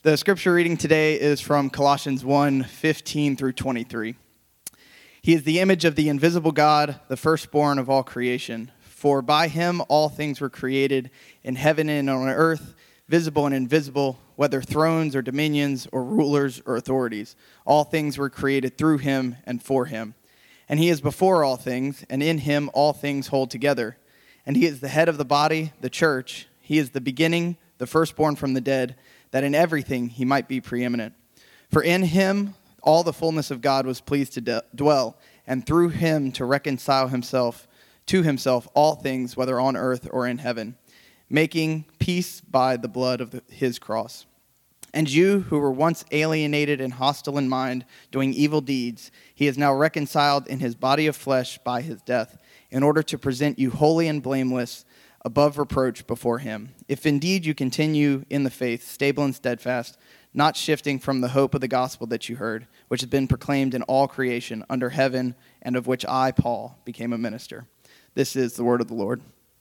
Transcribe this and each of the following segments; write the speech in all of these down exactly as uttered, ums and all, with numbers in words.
The scripture reading today is from Colossians one, fifteen through twenty-three. He is the image of the invisible God, the firstborn of all creation. For by him all things were created, in heaven and on earth, visible and invisible, whether thrones or dominions or rulers or authorities. All things were created through him and for him. And he is before all things, and in him all things hold together. And he is the head of the body, the church. He is the beginning, the firstborn from the dead, that in everything he might be preeminent. For in him all the fullness of God was pleased to de- dwell, and through him to reconcile himself to himself all things, whether on earth or in heaven, making peace by the blood of the, his cross. And you who were once alienated and hostile in mind, doing evil deeds, he is now reconciled in his body of flesh by his death, in order to present you holy and blameless, above reproach before him. If indeed you continue in the faith, stable and steadfast, not shifting from the hope of the gospel that you heard, which has been proclaimed in all creation under heaven, and of which I, Paul, became a minister. This is the word of the Lord.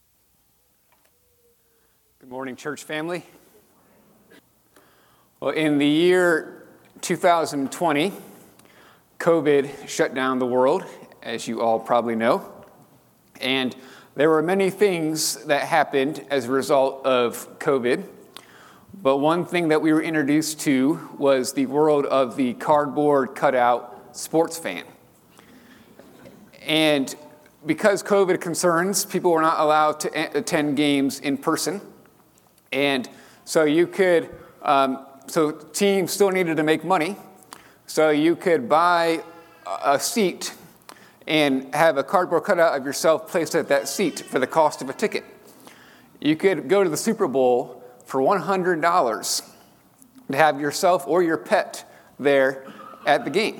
Good morning, church family. Well, in the year two thousand twenty, COVID shut down the world, as you all probably know. And there were many things that happened as a result of COVID, but one thing that we were introduced to was the world of the cardboard cutout sports fan. And because COVID concerns, people were not allowed to attend games in person. And so you could, um, so teams still needed to make money, so you could buy a seat and have a cardboard cutout of yourself placed at that seat for the cost of a ticket. You could go to the Super Bowl for one hundred dollars to have yourself or your pet there at the game.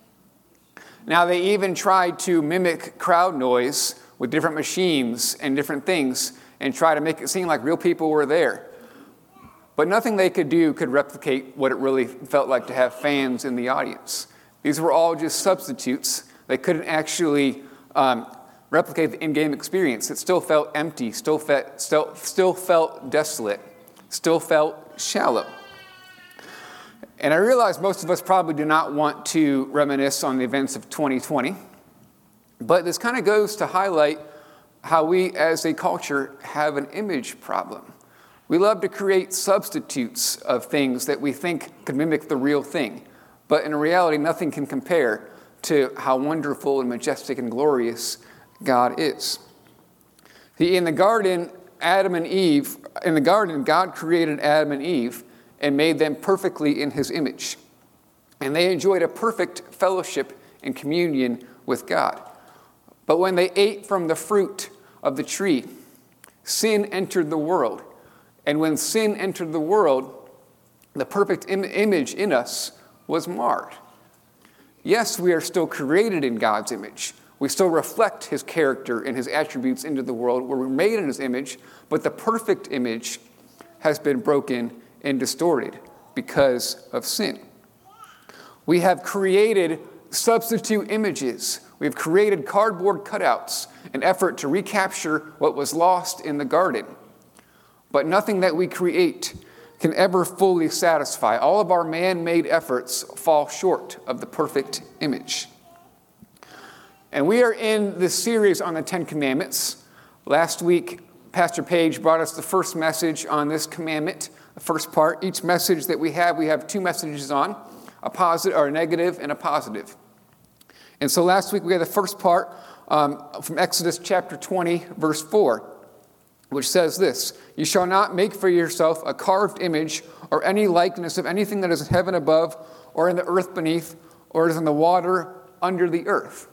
Now, they even tried to mimic crowd noise with different machines and different things and try to make it seem like real people were there. But nothing they could do could replicate what it really felt like to have fans in the audience. These were all just substitutes. They couldn't actually um, replicate the in-game experience. It still felt empty, still, fe- still, still felt desolate, still felt shallow. And I realize most of us probably do not want to reminisce on the events of twenty twenty, but this kind of goes to highlight how we as a culture have an image problem. We love to create substitutes of things that we think could mimic the real thing, but in reality, nothing can compare to how wonderful and majestic and glorious God is. In the garden, Adam and Eve, in the garden, God created Adam and Eve and made them perfectly in his image. And they enjoyed a perfect fellowship and communion with God. But when they ate from the fruit of the tree, sin entered the world. And when sin entered the world, the perfect im- image in us was marred. Yes, we are still created in God's image. We still reflect his character and his attributes into the world where we're made in his image, but the perfect image has been broken and distorted because of sin. We have created substitute images. We have created cardboard cutouts in effort to recapture what was lost in the garden. But nothing that we create can ever fully satisfy. All of our man-made efforts fall short of the perfect image. And we are in this series on the Ten Commandments. Last week, Pastor Page brought us the first message on this commandment, the first part. Each message that we have, we have two messages on, a positive or a negative and a positive. And so last week we had the first part um, from Exodus chapter twenty, verse four. Which says this, "You shall not make for yourself a carved image or any likeness of anything that is in heaven above or in the earth beneath or is in the water under the earth."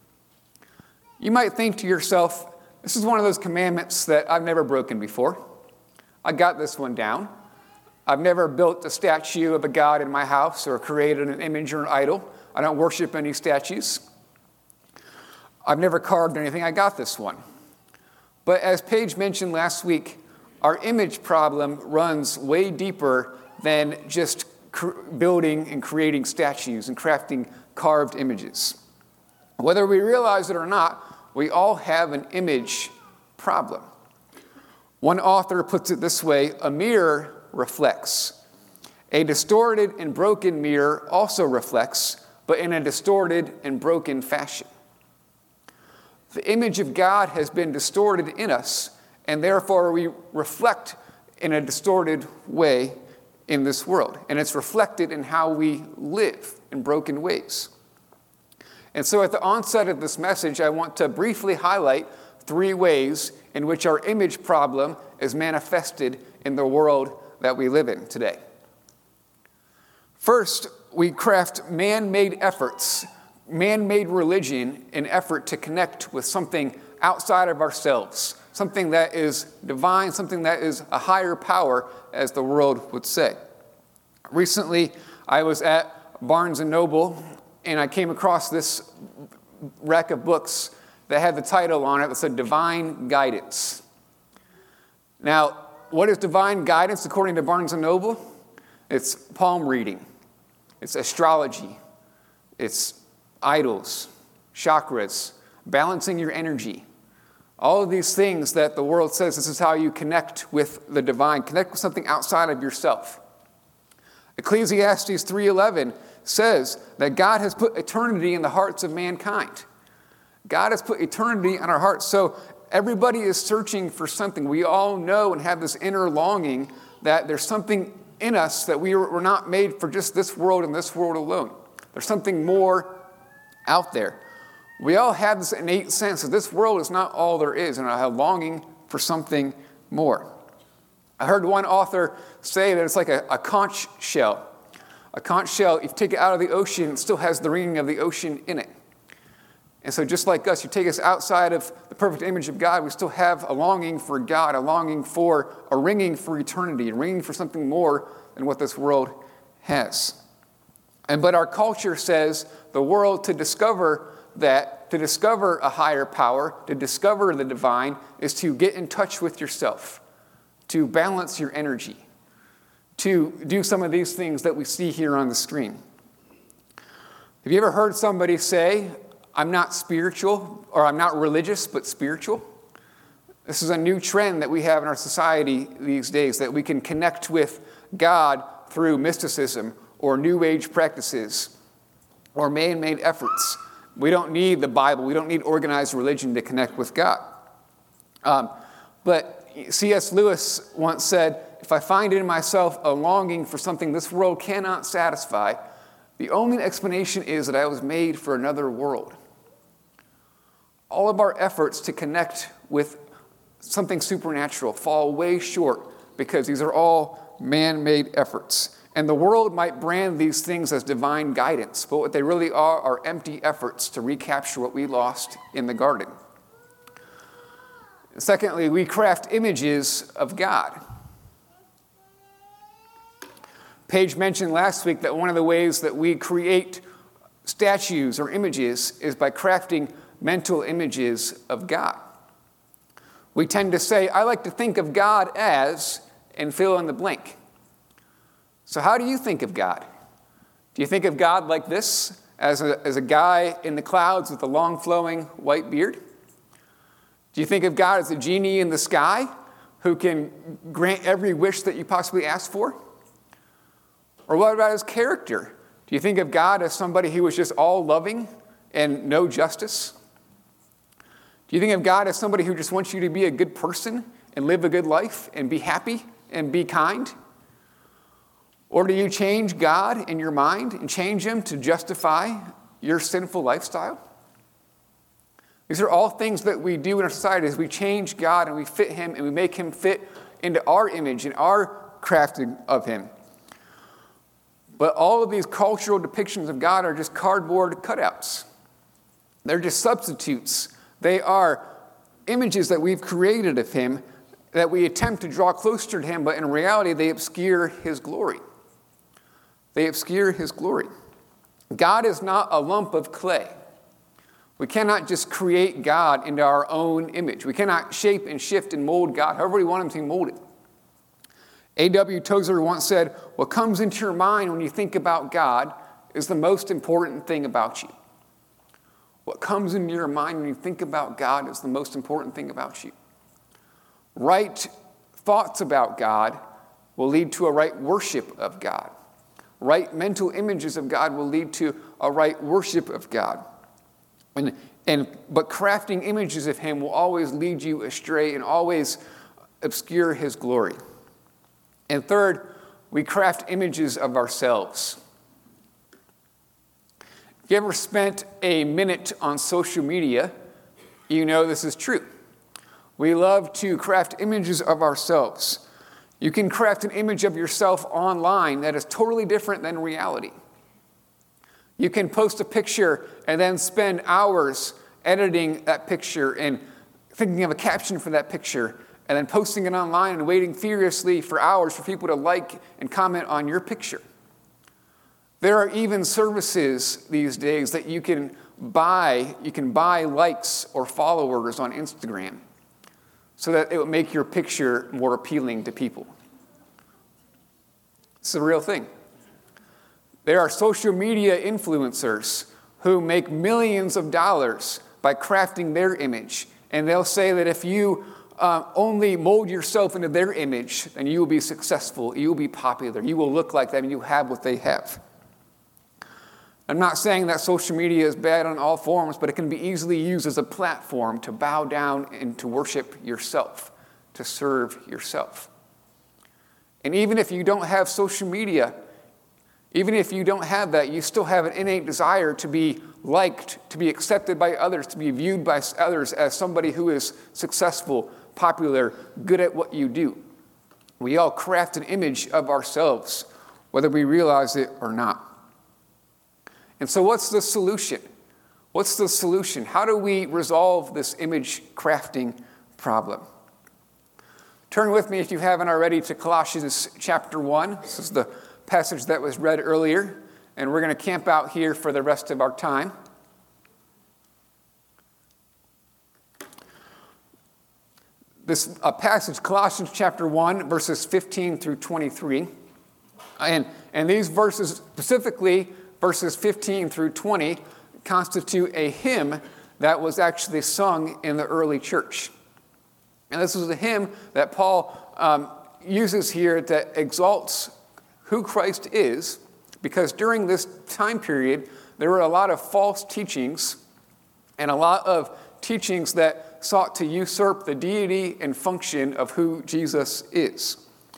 You might think to yourself, this is one of those commandments that I've never broken before. I got this one down. I've never built a statue of a god in my house or created an image or an idol. I don't worship any statues. I've never carved anything. I got this one. But as Paige mentioned last week, our image problem runs way deeper than just cr- building and creating statues and crafting carved images. Whether we realize it or not, we all have an image problem. One author puts it this way, a mirror reflects. A distorted and broken mirror also reflects, but in a distorted and broken fashion. The image of God has been distorted in us, and therefore we reflect in a distorted way in this world. And it's reflected in how we live in broken ways. And so at the onset of this message, I want to briefly highlight three ways in which our image problem is manifested in the world that we live in today. First, we craft man-made efforts, man-made religion in effort to connect with something outside of ourselves, something that is divine, something that is a higher power, as the world would say. Recently, I was at Barnes and Noble, and I came across this rack of books that had the title on it that said Divine Guidance. Now, what is divine guidance according to Barnes and Noble? It's palm reading. It's astrology. It's idols, chakras, balancing your energy. All of these things that the world says this is how you connect with the divine, connect with something outside of yourself. Ecclesiastes three eleven says that God has put eternity in the hearts of mankind. God has put eternity in our hearts. So everybody is searching for something. We all know and have this inner longing that there's something in us that we were not made for just this world and this world alone. There's something more out there. We all have this innate sense that this world is not all there is, and I have longing for something more. I heard one author say that it's like a, a conch shell. A conch shell, if you take it out of the ocean, it still has the ringing of the ocean in it. And so just like us, you take us outside of the perfect image of God, we still have a longing for God, a longing for, a ringing for eternity, a ringing for something more than what this world has. And but our culture says the world to discover that, to discover a higher power, to discover the divine, is to get in touch with yourself, to balance your energy, to do some of these things that we see here on the screen. Have you ever heard somebody say, I'm not spiritual, or I'm not religious, but spiritual? This is a new trend that we have in our society these days, that we can connect with God through mysticism or New Age practices or man-made efforts. We don't need the Bible. We don't need organized religion to connect with God. Um, but C S Lewis once said, if I find in myself a longing for something this world cannot satisfy, the only explanation is that I was made for another world. All of our efforts to connect with something supernatural fall way short because these are all man-made efforts. And the world might brand these things as divine guidance, but what they really are are empty efforts to recapture what we lost in the garden. Secondly, we craft images of God. Paige mentioned last week that one of the ways that we create statues or images is by crafting mental images of God. We tend to say, I like to think of God as, and fill in the blank. So how do you think of God? Do you think of God like this, as a, as a guy in the clouds with a long flowing white beard? Do you think of God as a genie in the sky who can grant every wish that you possibly ask for? Or what about his character? Do you think of God as somebody who was just all loving and no justice? Do you think of God as somebody who just wants you to be a good person and live a good life and be happy and be kind? Or do you change God in your mind and change him to justify your sinful lifestyle? These are all things that we do in our society as we change God and we fit him and we make him fit into our image and our crafting of him. But all of these cultural depictions of God are just cardboard cutouts. They're just substitutes. They are images that we've created of him that we attempt to draw closer to him, but in reality they obscure his glory. They obscure his glory. God is not a lump of clay. We cannot just create God into our own image. We cannot shape and shift and mold God however we want him to be molded. A W Tozer once said, what comes into your mind when you think about God is the most important thing about you. What comes into your mind when you think about God is the most important thing about you. Right thoughts about God will lead to a right worship of God. right mental images of God will lead to a right worship of God. And, and, but crafting images of him will always lead you astray and always obscure his glory. And third, we craft images of ourselves. If you ever spent a minute on social media, you know this is true. We love to craft images of ourselves. You can craft an image of yourself online that is totally different than reality. You can post a picture and then spend hours editing that picture and thinking of a caption for that picture and then posting it online and waiting furiously for hours for people to like and comment on your picture. There are even services these days that you can buy. You can buy likes or followers on Instagram so that it will make your picture more appealing to people. It's a real thing. There are social media influencers who make millions of dollars by crafting their image. And they'll say that if you uh, only mold yourself into their image, then you will be successful, you will be popular, you will look like them, and you have what they have. I'm not saying that social media is bad on all forms, but it can be easily used as a platform to bow down and to worship yourself, to serve yourself. And even if you don't have social media, even if you don't have that, you still have an innate desire to be liked, to be accepted by others, to be viewed by others as somebody who is successful, popular, good at what you do. We all craft an image of ourselves, whether we realize it or not. And so what's the solution? What's the solution? How do we resolve this image crafting problem? Turn with me, if you haven't already, to Colossians chapter one. This is the passage that was read earlier, and we're going to camp out here for the rest of our time. This uh, passage, Colossians chapter one, verses fifteen through twenty-three. And, and these verses, specifically verses fifteen through twenty, constitute a hymn that was actually sung in the early church. And this was a hymn that Paul um, uses here that exalts who Christ is, because during this time period, there were a lot of false teachings and a lot of teachings that sought to usurp the deity and function of who Jesus is.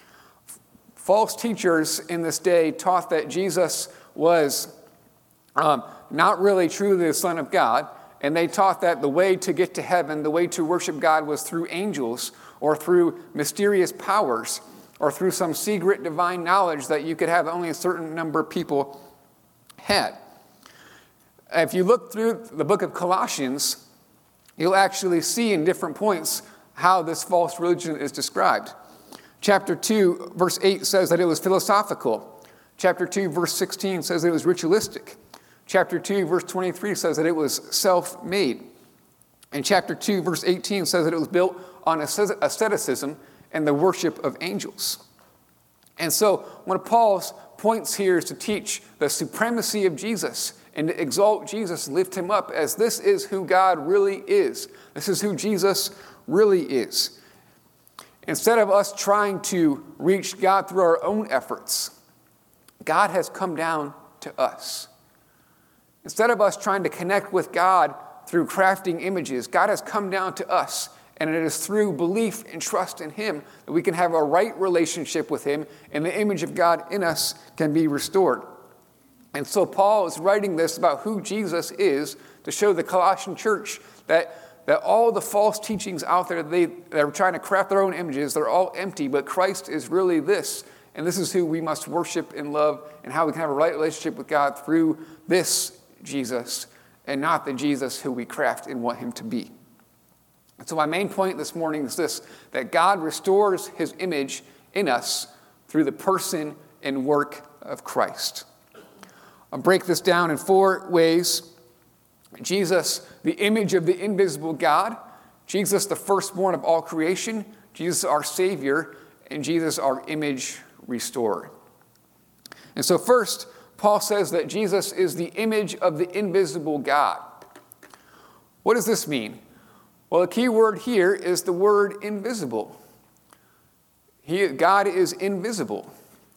False teachers in this day taught that Jesus was um, not really truly the Son of God, and they taught that the way to get to heaven, the way to worship God, was through angels or through mysterious powers or through some secret divine knowledge that you could have only a certain number of people had. If you look through the book of Colossians, you'll actually see in different points how this false religion is described. Chapter two, verse eight says that it was philosophical. Chapter two, verse sixteen says that it was ritualistic. Chapter two, verse twenty-three says that it was self-made. And chapter two, verse eighteen says that it was built on asceticism and the worship of angels. And so one of Paul's points here is to teach the supremacy of Jesus and to exalt Jesus, lift him up as this is who God really is. This is who Jesus really is. Instead of us trying to reach God through our own efforts, God has come down to us. Instead of us trying to connect with God through crafting images, God has come down to us. And it is through belief and trust in him that we can have a right relationship with him, and the image of God in us can be restored. And so Paul is writing this about who Jesus is to show the Colossian church that, that all the false teachings out there, they, they're trying to craft their own images, they're all empty, but Christ is really this. And this is who we must worship and love, and how we can have a right relationship with God through this Jesus, and not the Jesus who we craft and want him to be. So my main point this morning is this, that God restores his image in us through the person and work of Christ. I'll break this down in four ways. Jesus, the image of the invisible God. Jesus, the firstborn of all creation. Jesus, our Savior. And Jesus, our image restorer. And so first, Paul says that Jesus is the image of the invisible God. What does this mean? Well, the key word here is the word invisible. He, God is invisible.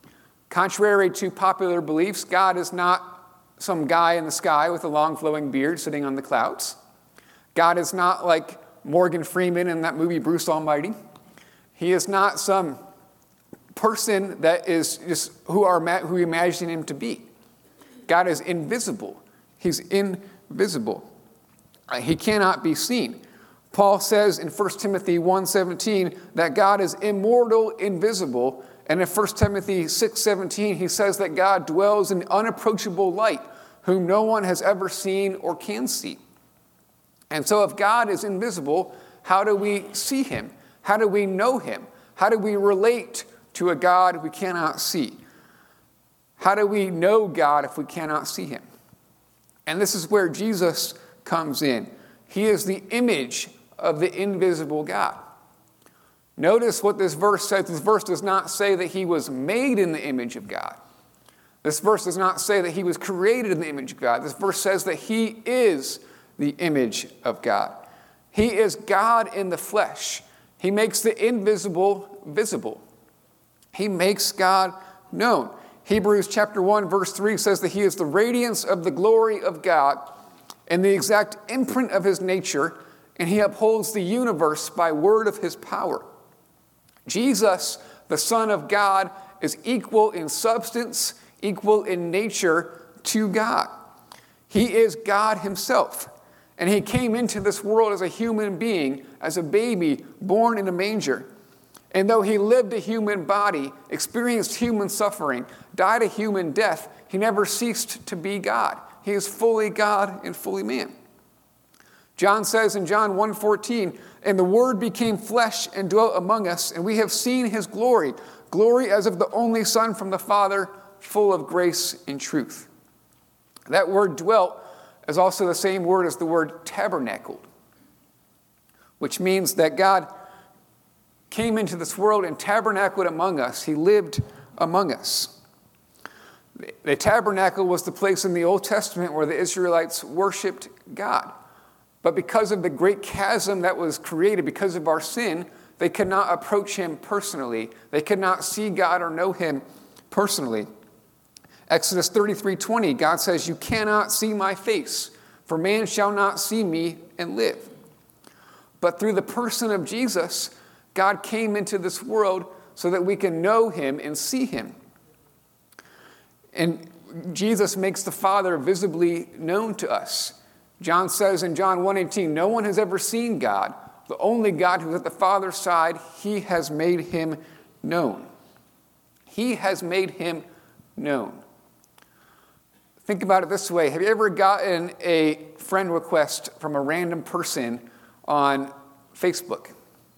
Contrary to popular beliefs, God is not some guy in the sky with a long flowing beard sitting on the clouds. God is not like Morgan Freeman in that movie Bruce Almighty. He is not some person that is just who are who we imagine him to be. God is invisible. He's invisible. He cannot be seen. Paul says in First Timothy one seventeen that God is immortal, invisible. And in First Timothy six seventeen, he says that God dwells in unapproachable light, whom no one has ever seen or can see. And so if God is invisible, how do we see him? How do we know him? How do we relate to a God we cannot see? How do we know God if we cannot see him? And this is where Jesus comes in. He is the image of the invisible God. Notice what this verse says. This verse does not say that he was made in the image of God. This verse does not say that he was created in the image of God. This verse says that he is the image of God. He is God in the flesh. He makes the invisible visible. He makes God known. Hebrews chapter one, verse three says that he is the radiance of the glory of God and the exact imprint of his nature, and he upholds the universe by word of his power. Jesus, the Son of God, is equal in substance, equal in nature to God. He is God himself. And he came into this world as a human being, as a baby born in a manger. And though he lived a human body, experienced human suffering, died a human death, he never ceased to be God. He is fully God and fully man. John says in John one fourteen, and the Word became flesh and dwelt among us, and we have seen his glory, glory as of the only Son from the Father, full of grace and truth. That word dwelt is also the same word as the word tabernacled, which means that God came into this world and tabernacled among us. He lived among us. The tabernacle was the place in the Old Testament where the Israelites worshiped God. But because of the great chasm that was created, because of our sin, they could not approach him personally. They could not see God or know him personally. Exodus thirty-three twenty, God says, you cannot see my face, for man shall not see me and live. But through the person of Jesus, God came into this world so that we can know him and see him. And Jesus makes the Father visibly known to us. John says in John one eighteen, no one has ever seen God. The only God who is at the Father's side, he has made him known. He has made him known. Think about it this way. Have you ever gotten a friend request from a random person on Facebook?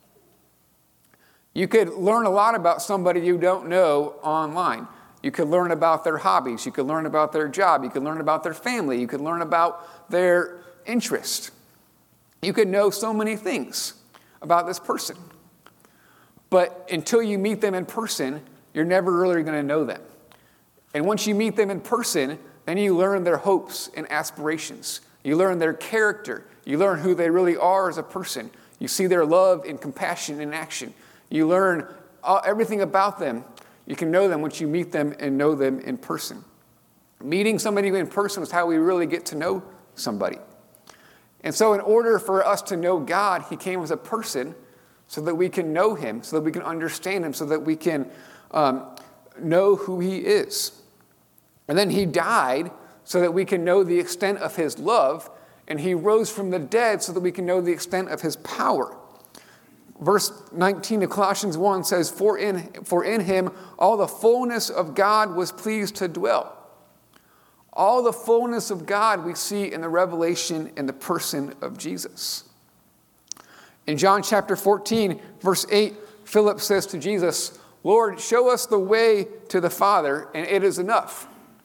You could learn a lot about somebody you don't know online. You could learn about their hobbies. You could learn about their job. You could learn about their family. You could learn about their interest. You could know so many things about this person. But until you meet them in person, you're never really going to know them. And once you meet them in person, then you learn their hopes and aspirations. You learn their character. You learn who they really are as a person. You see their love and compassion in action. You learn everything about them. You can know them once you meet them and know them in person. Meeting somebody in person is how we really get to know somebody. And so in order for us to know God, he came as a person so that we can know him, so that we can understand him, so that we can um, know who he is. And then he died so that we can know the extent of his love, and he rose from the dead so that we can know the extent of his power. Verse nineteen of Colossians one says, for in, for in him all the fullness of God was pleased to dwell. All the fullness of God we see in the revelation in the person of Jesus. In John chapter fourteen, verse eight, Philip says to Jesus, Lord, show us the way to the Father, and it is enough.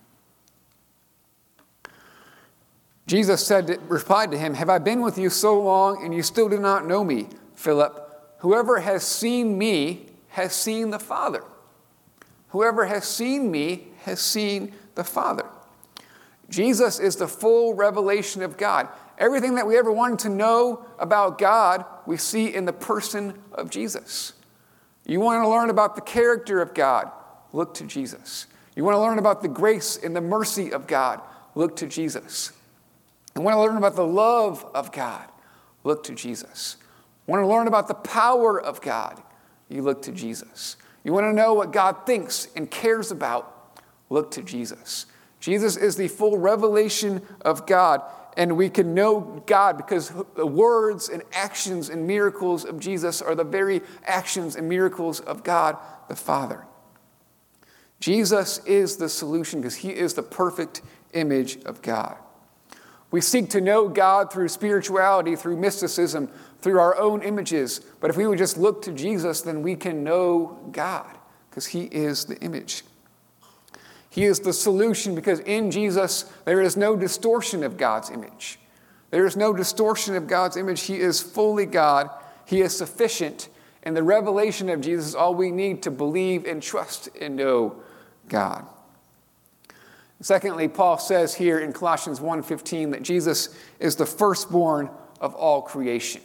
Jesus said, replied to him, have I been with you so long, and you still do not know me, Philip? Whoever has seen me has seen the Father. Whoever has seen me has seen the Father. Jesus is the full revelation of God. Everything that we ever wanted to know about God, we see in the person of Jesus. You want to learn about the character of God, look to Jesus. You want to learn about the grace and the mercy of God? Look to Jesus. You want to learn about the love of God? Look to Jesus. You want to learn about the power of God? You look to Jesus. You want to know what God thinks and cares about? Look to Jesus. Jesus is the full revelation of God, and we can know God because the words and actions and miracles of Jesus are the very actions and miracles of God the Father. Jesus is the solution because he is the perfect image of God. We seek to know God through spirituality, through mysticism, through our own images. But if we would just look to Jesus, then we can know God because he is the image. He is the solution because in Jesus, there is no distortion of God's image. There is no distortion of God's image. He is fully God. He is sufficient. And the revelation of Jesus is all we need to believe and trust and know God. Secondly, Paul says here in Colossians one fifteen that Jesus is the firstborn of all creation.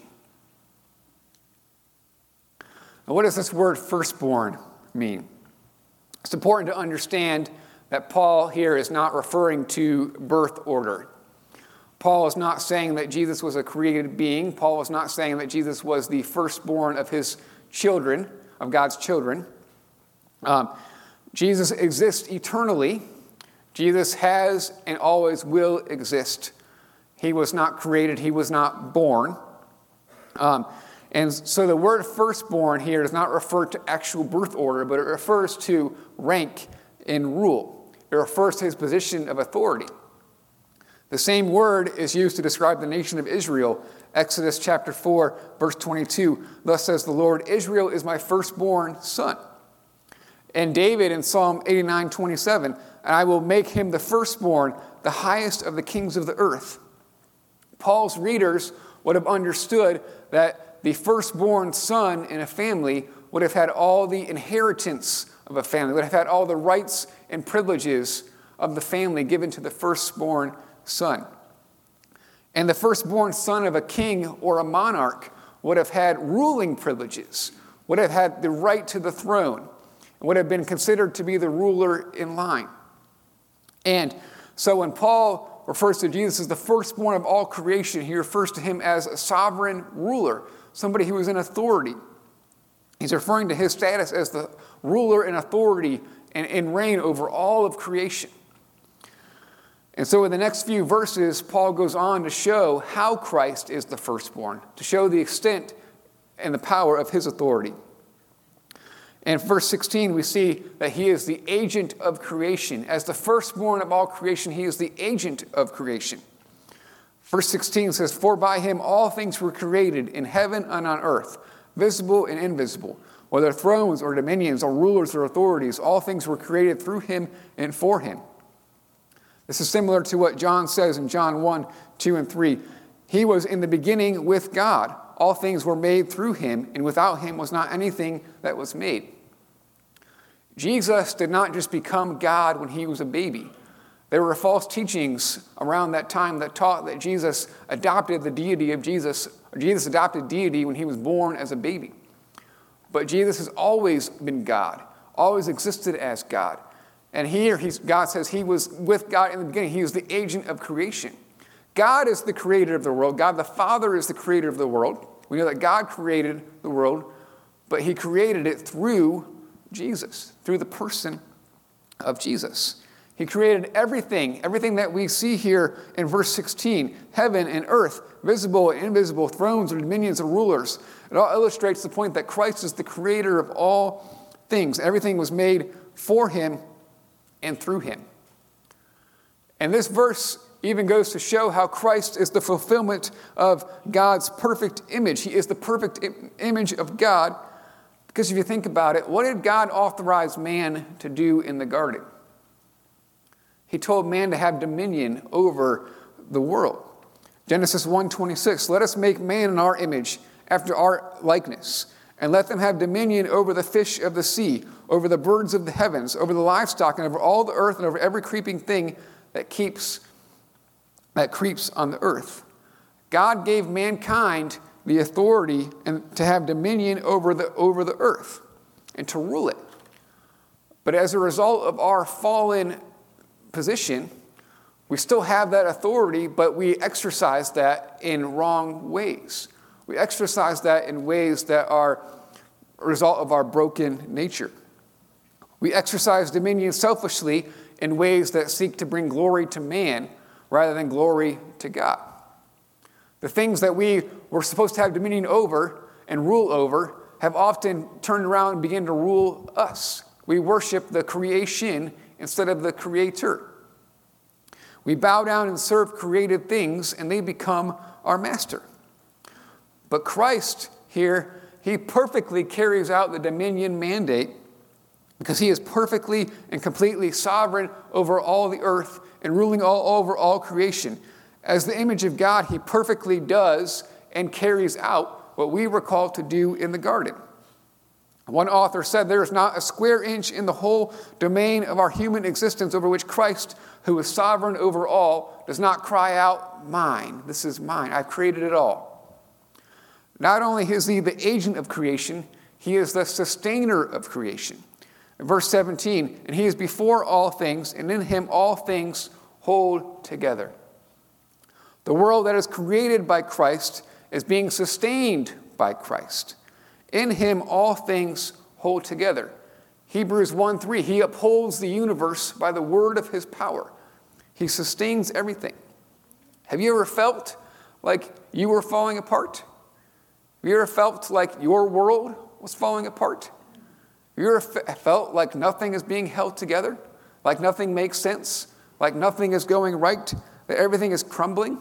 Now, what does this word firstborn mean? It's important to understand that Paul here is not referring to birth order. Paul is not saying that Jesus was a created being. Paul is not saying that Jesus was the firstborn of his children, of God's children. Um, Jesus exists eternally. Jesus has and always will exist. He was not created. He was not born. Um, and so the word firstborn here does not refer to actual birth order, but it refers to rank and rule. It refers to his position of authority. The same word is used to describe the nation of Israel. Exodus chapter four, verse twenty-two. Thus says the Lord, Israel is my firstborn son. And David in Psalm eighty-nine, twenty-seven, and I will make him the firstborn, the highest of the kings of the earth. Paul's readers would have understood that the firstborn son in a family would have had all the inheritance of a family, would have had all the rights and privileges of the family given to the firstborn son. And the firstborn son of a king or a monarch would have had ruling privileges, would have had the right to the throne, and would have been considered to be the ruler in line. And so when Paul refers to Jesus as the firstborn of all creation, he refers to him as a sovereign ruler, somebody who is in authority. He's referring to his status as the ruler in authority and, and reign over all of creation. And so in the next few verses, Paul goes on to show how Christ is the firstborn, to show the extent and the power of his authority. In verse sixteen, we see that he is the agent of creation. As the firstborn of all creation, he is the agent of creation. Verse sixteen says, For by him all things were created in heaven and on earth, visible and invisible, whether thrones or dominions or rulers or authorities, all things were created through him and for him. This is similar to what John says in John one, two, and three. He was in the beginning with God. All things were made through him, and without him was not anything that was made. Jesus did not just become God when he was a baby. There were false teachings around that time that taught that Jesus adopted the deity of Jesus, or Jesus adopted deity when he was born as a baby. But Jesus has always been God, always existed as God. And here he's, God says he was with God in the beginning. He was the agent of creation. God is the creator of the world. God the Father is the creator of the world. We know that God created the world, but he created it through Jesus, through the person of Jesus. He created everything, everything that we see here in verse sixteen, heaven and earth, visible and invisible, thrones and dominions and rulers. It all illustrates the point that Christ is the creator of all things. Everything was made for him and through him. And this verse even goes to show how Christ is the fulfillment of God's perfect image. He is the perfect im- image of God. Because if you think about it, what did God authorize man to do in the garden? He told man to have dominion over the world. Genesis one twenty-six, let us make man in our image, after our likeness, and let them have dominion over the fish of the sea, over the birds of the heavens, over the livestock, and over all the earth, and over every creeping thing that keeps that creeps on the earth. God gave mankind the authority and to have dominion over the over the earth and to rule it. But as a result of our fallen position, we still have that authority, but we exercise that in wrong ways. We exercise that in ways that are a result of our broken nature. We exercise dominion selfishly in ways that seek to bring glory to man rather than glory to God. The things that we were supposed to have dominion over and rule over have often turned around and begun to rule us. We worship the creation instead of the creator. We bow down and serve created things, and they become our master. But Christ here, he perfectly carries out the dominion mandate because he is perfectly and completely sovereign over all the earth and ruling all over all creation. As the image of God, he perfectly does and carries out what we were called to do in the garden. One author said, "There is not a square inch in the whole domain of our human existence over which Christ, who is sovereign over all, does not cry out, 'Mine, this is mine, I've created it all.'" Not only is he the agent of creation, he is the sustainer of creation. In verse seventeen, "And he is before all things, and in him all things hold together." The world that is created by Christ is being sustained by Christ. In him all things hold together. Hebrews one three, he upholds the universe by the word of his power. He sustains everything. Have you ever felt like you were falling apart? Have you ever felt like your world was falling apart? Have you ever felt like nothing is being held together? Like nothing makes sense? Like nothing is going right? That everything is crumbling?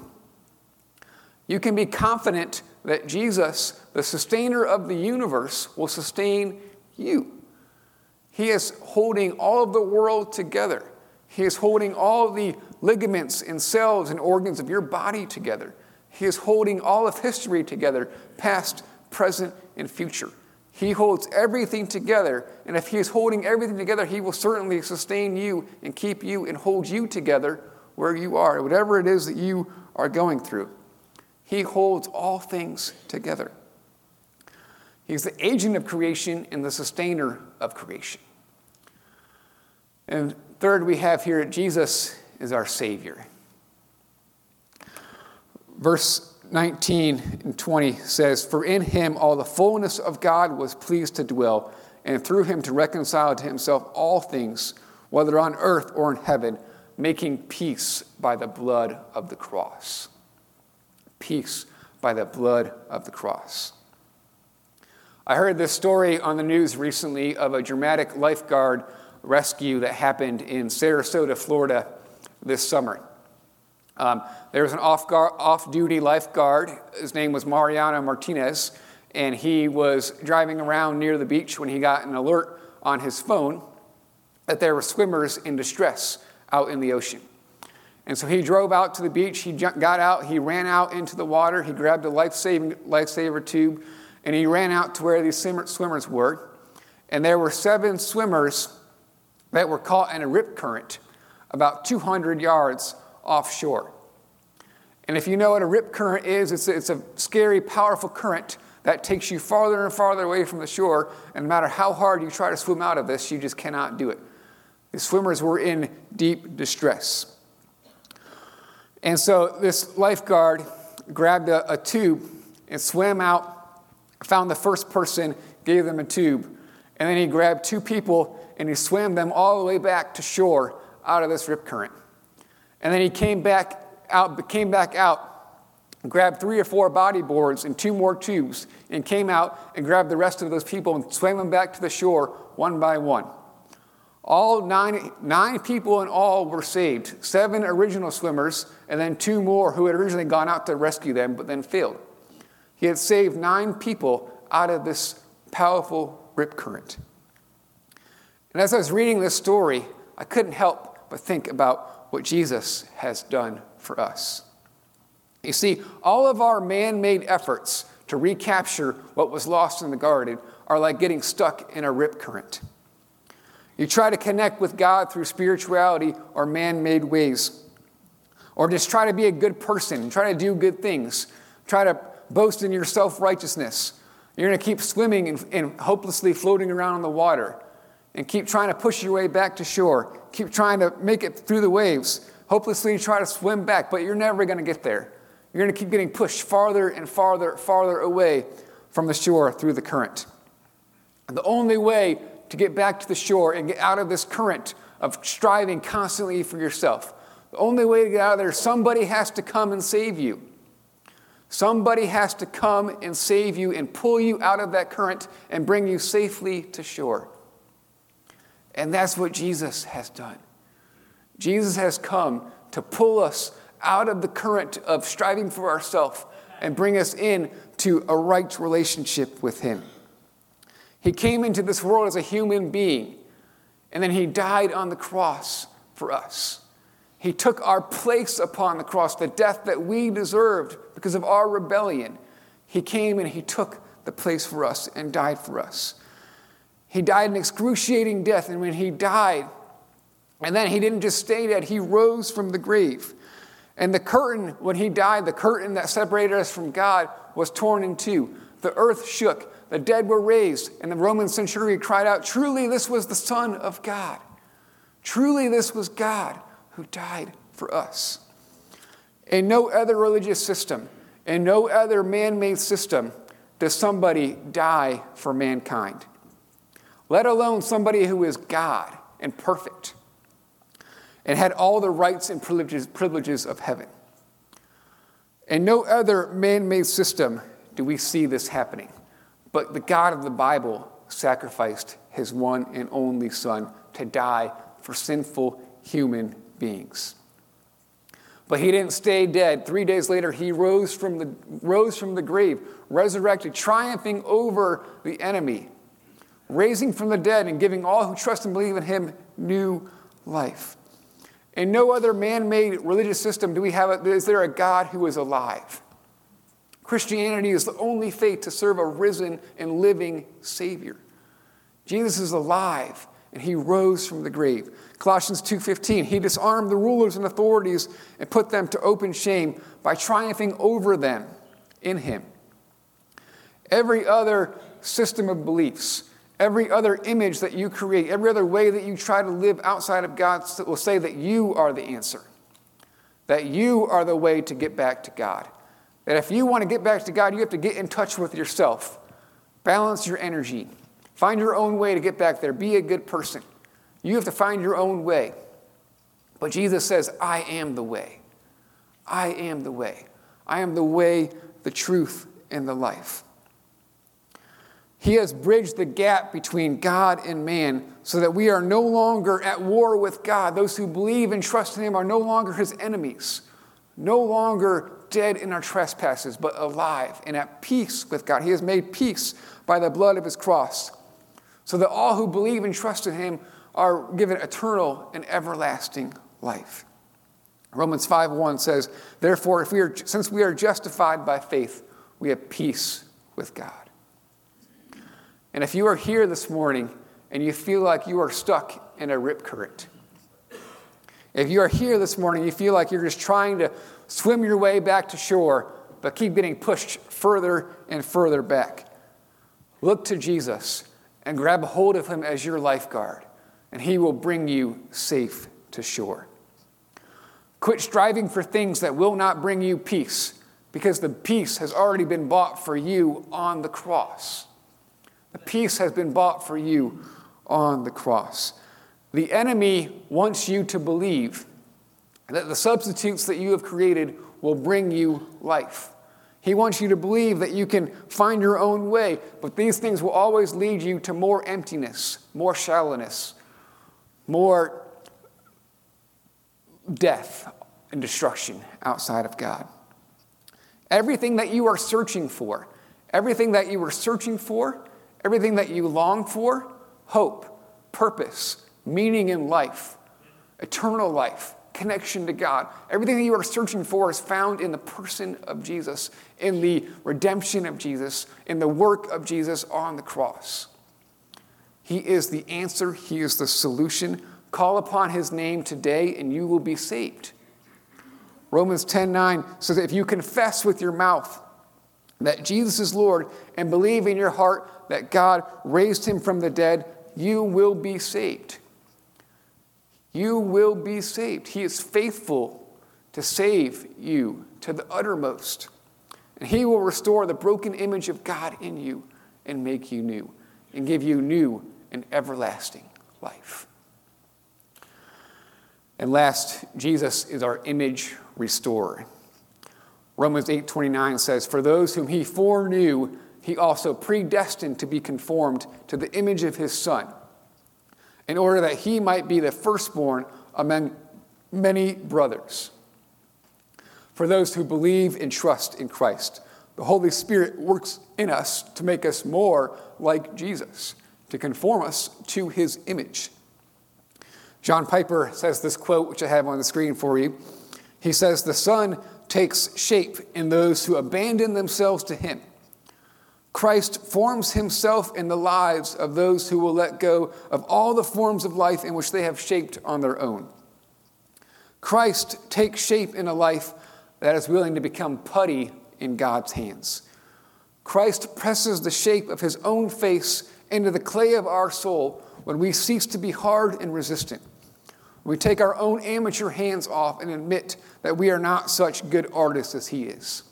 You can be confident that Jesus, the sustainer of the universe, will sustain you. He is holding all of the world together. He is holding all the ligaments and cells and organs of your body together. He is holding all of history together, past, present, and future. He holds everything together, and if he is holding everything together, he will certainly sustain you and keep you and hold you together where you are, whatever it is that you are going through. He holds all things together. He's the agent of creation and the sustainer of creation. And third, we have here Jesus is our Savior. Verse nineteen and twenty says, "For in him all the fullness of God was pleased to dwell, and through him to reconcile to himself all things, whether on earth or in heaven, making peace by the blood of the cross." Peace by the blood of the cross. I heard this story on the news recently of a dramatic lifeguard rescue that happened in Sarasota, Florida this summer. Um, there was an off-guard, off-duty lifeguard. His name was Mariano Martinez, and he was driving around near the beach when he got an alert on his phone that there were swimmers in distress out in the ocean. And so he drove out to the beach, he got out, he ran out into the water, he grabbed a life-saving lifesaver tube, and he ran out to where these swimmers were. And there were seven swimmers that were caught in a rip current about two hundred yards offshore. And if you know what a rip current is, it's a, it's a scary, powerful current that takes you farther and farther away from the shore, and no matter how hard you try to swim out of this, you just cannot do it. The swimmers were in deep distress. And so this lifeguard grabbed a, a tube and swam out, found the first person, gave them a tube, and then he grabbed two people and he swam them all the way back to shore out of this rip current. And then he came back out, came back out, grabbed three or four bodyboards and two more tubes, and came out and grabbed the rest of those people and swam them back to the shore one by one. All nine, nine people in all were saved. Seven original swimmers, and then two more who had originally gone out to rescue them, but then failed. He had saved nine people out of this powerful rip current. And as I was reading this story, I couldn't help but think about what Jesus has done for us. You see, all of our man-made efforts to recapture what was lost in the garden are like getting stuck in a rip current. You try to connect with God through spirituality or man-made ways, or just try to be a good person, try to do good things, try to boast in your self-righteousness. You're going to keep swimming and, and hopelessly floating around in the water. and keep trying to push your way back to shore. Keep trying to make it through the waves. Hopelessly try to swim back, but you're never going to get there. You're going to keep getting pushed farther and farther, farther away from the shore through the current. And the only way to get back to the shore and get out of this current of striving constantly for yourself, the only way to get out of there, somebody has to come and save you. Somebody has to come and save you and pull you out of that current and bring you safely to shore. And that's what Jesus has done. Jesus has come to pull us out of the current of striving for ourselves and bring us in to a right relationship with him. He came into this world as a human being, and then he died on the cross for us. He took our place upon the cross, the death that we deserved because of our rebellion. He came and he took the place for us and died for us. He died an excruciating death, and when he died, and then he didn't just stay dead, he rose from the grave. And the curtain, when he died, the curtain that separated us from God was torn in two. The earth shook, the dead were raised, and the Roman centurion cried out, "Truly this was the Son of God. Truly this was God who died for us." In no other religious system, in no other man-made system, does somebody die for mankind, let alone somebody who is God and perfect and had all the rights and privileges, privileges of heaven. In no other man-made system do we see this happening. But the God of the Bible sacrificed his one and only Son to die for sinful human beings. But he didn't stay dead. Three days later, he rose from the, rose from the grave, resurrected, triumphing over the enemy, raising from the dead and giving all who trust and believe in him new life. In no other man-made religious system do we have a, is there a God who is alive. Christianity is the only faith to serve a risen and living Savior. Jesus is alive, and he rose from the grave. Colossians two fifteen, he disarmed the rulers and authorities and put them to open shame by triumphing over them in him. Every other system of beliefs, every other image that you create, every other way that you try to live outside of God will say that you are the answer, that you are the way to get back to God. That if you want to get back to God, you have to get in touch with yourself, balance your energy, find your own way to get back there, be a good person. You have to find your own way. But Jesus says, I am the way. I am the way. I am the way, the truth, and the life. He has bridged the gap between God and man so that we are no longer at war with God. Those who believe and trust in him are no longer his enemies, no longer dead in our trespasses, but alive and at peace with God. He has made peace by the blood of his cross so that all who believe and trust in him are given eternal and everlasting life. Romans five one says, therefore, if we are, since we are justified by faith, we have peace with God. And if you are here this morning and you feel like you are stuck in a rip current, if you are here this morning, you feel like you're just trying to swim your way back to shore, but keep getting pushed further and further back, look to Jesus and grab a hold of him as your lifeguard, and he will bring you safe to shore. Quit striving for things that will not bring you peace, because the peace has already been bought for you on the cross. The peace has been bought for you on the cross. The enemy wants you to believe that the substitutes that you have created will bring you life. He wants you to believe that you can find your own way, but these things will always lead you to more emptiness, more shallowness, more death and destruction outside of God. Everything that you are searching for, everything that you are searching for, everything that you long for, hope, purpose, meaning in life, eternal life, connection to God, everything that you are searching for is found in the person of Jesus, in the redemption of Jesus, in the work of Jesus on the cross. He is the answer. He is the solution. Call upon his name today and you will be saved. Romans ten nine says, if you confess with your mouth that Jesus is Lord and believe in your heart that God raised him from the dead, you will be saved. You will be saved. He is faithful to save you to the uttermost. And he will restore the broken image of God in you and make you new and give you new and everlasting life. And last, Jesus is our image restorer. Romans eight twenty-nine says, "For those whom he foreknew, he also predestined to be conformed to the image of his Son, in order that he might be the firstborn among many brothers." For those who believe and trust in Christ, the Holy Spirit works in us to make us more like Jesus, to conform us to his image. John Piper says this quote, which I have on the screen for you. He says, "The Son takes shape in those who abandon themselves to him. Christ forms himself in the lives of those who will let go of all the forms of life in which they have shaped on their own. Christ takes shape in a life that is willing to become putty in God's hands. Christ presses the shape of his own face into the clay of our soul when we cease to be hard and resistant. We take our own amateur hands off and admit that we are not such good artists as he is."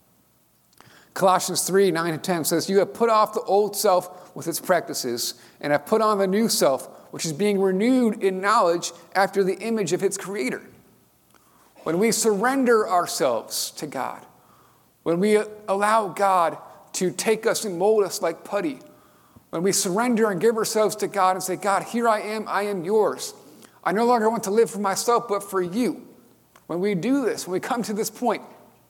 Colossians three, nine and ten says, "You have put off the old self with its practices and have put on the new self, which is being renewed in knowledge after the image of its creator." When we surrender ourselves to God, when we allow God to take us and mold us like putty, when we surrender and give ourselves to God and say, "God, here I am, I am yours. I no longer want to live for myself, but for you." When we do this, when we come to this point,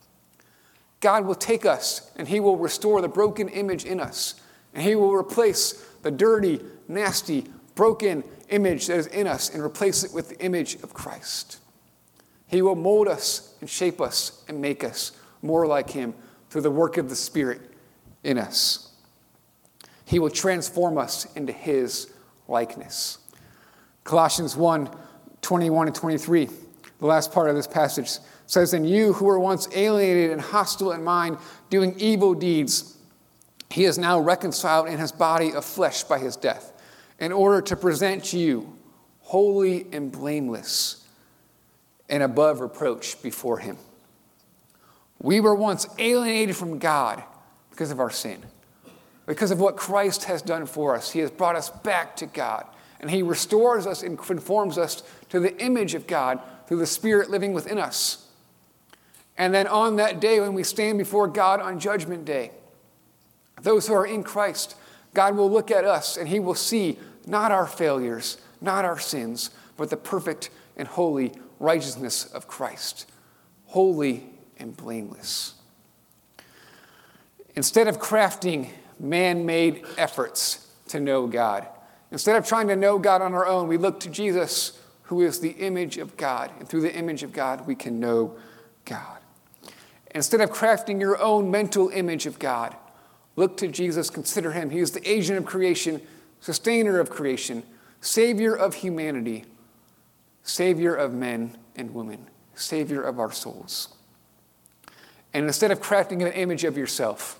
God will take us and he will restore the broken image in us. And he will replace the dirty, nasty, broken image that is in us and replace it with the image of Christ. He will mold us and shape us and make us more like him through the work of the Spirit in us. He will transform us into his likeness. Colossians one, twenty-one and twenty-three, the last part of this passage, says, "And you who were once alienated and hostile in mind, doing evil deeds, he is now reconciled in his body of flesh by his death, in order to present you holy and blameless and above reproach before him." We were once alienated from God because of our sin. Because of what Christ has done for us, he has brought us back to God. And he restores us and conforms us to the image of God through the Spirit living within us. And then on that day when we stand before God on Judgment Day, those who are in Christ, God will look at us and he will see not our failures, not our sins, but the perfect and holy righteousness of Christ, holy and blameless. Instead of crafting man-made efforts to know God, instead of trying to know God on our own, we look to Jesus, who is the image of God. And through the image of God, we can know God. Instead of crafting your own mental image of God, look to Jesus, consider him. He is the agent of creation, sustainer of creation, savior of humanity, savior of men and women, savior of our souls. And instead of crafting an image of yourself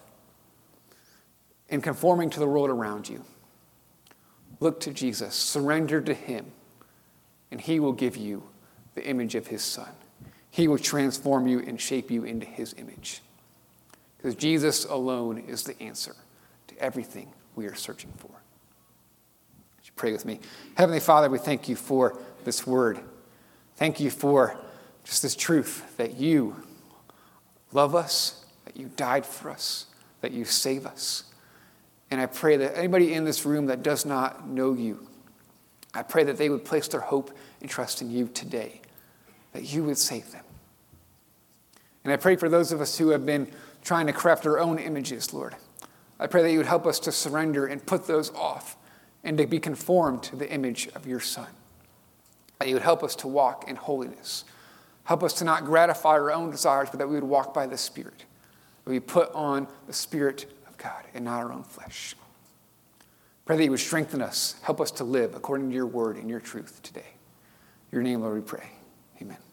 and conforming to the world around you, look to Jesus, surrender to him, and he will give you the image of his Son. He will transform you and shape you into his image. Because Jesus alone is the answer to everything we are searching for. Would you pray with me? Heavenly Father, we thank you for this word. Thank you for just this truth that you love us, that you died for us, that you save us. And I pray that anybody in this room that does not know you, I pray that they would place their hope and trust in you today, that you would save them. And I pray for those of us who have been trying to craft our own images, Lord. I pray that you would help us to surrender and put those off and to be conformed to the image of your Son. That you would help us to walk in holiness. Help us to not gratify our own desires, but that we would walk by the Spirit. That we put on the Spirit of God and not our own flesh. Pray that you would strengthen us. Help us to live according to your word and your truth today. In your name, Lord, we pray. Amen.